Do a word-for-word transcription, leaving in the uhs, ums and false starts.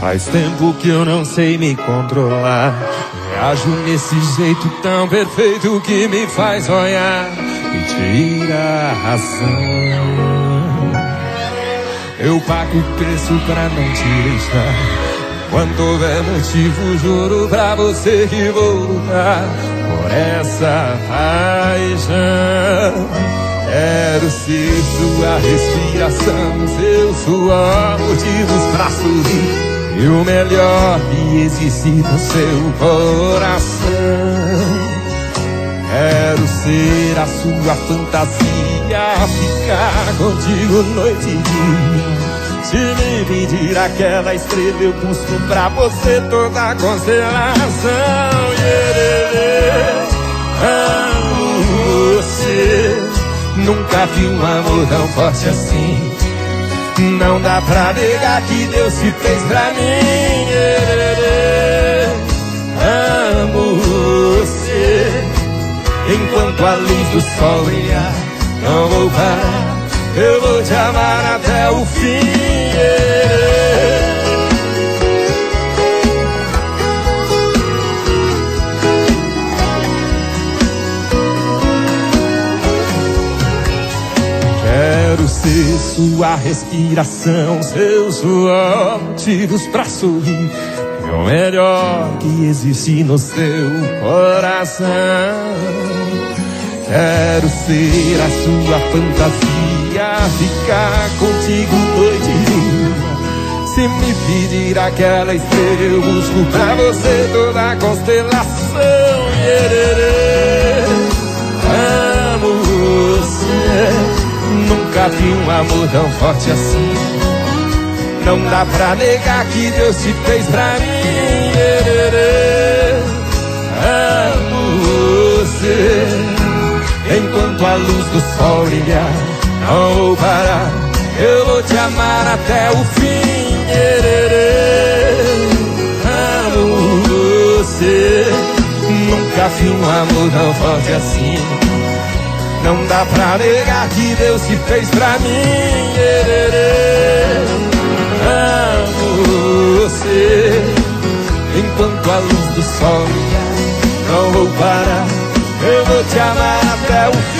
Faz tempo que eu não sei me controlar. Reajo nesse jeito tão perfeito que me faz olhar e tira a razão. Eu pago o preço pra não te deixar. Quando houver motivo, juro pra você que vou lutar por essa paixão. Quero ser sua respiração, seu suor, motivos pra sorrir, e o melhor que existe no seu coração. Quero ser a sua fantasia, ficar contigo noite e dia. Se me pedir aquela estrela, eu busco pra você toda a constelação. Yeah, amo você. Nunca vi um amor tão forte assim. Não dá pra negar que Deus se fez pra mim. Yeah, amo você. Enquanto a luz do sol brilhar, não vou parar. Eu vou te amar até o fim. Quero ser sua respiração, seu suor, motivos pra sorrir, é o melhor que existe no seu coração. Quero ser a sua fantasia, ficar contigo noite e dia. Se me pedir aquela estrela, eu busco pra você toda a constelação. Yeah, amo você. Nunca vi um amor tão forte assim. Não dá pra negar que Deus te fez pra mim. Yeah, amo você. Enquanto a luz do sol brilhar, não vou parar. Eu vou te amar até o fim. Amo você. Nunca vi um amor tão forte assim. Não dá pra negar que Deus se fez pra mim. Amo você. Enquanto a luz do sol brilhar, não vou parar. Eu vou te amar até o fim.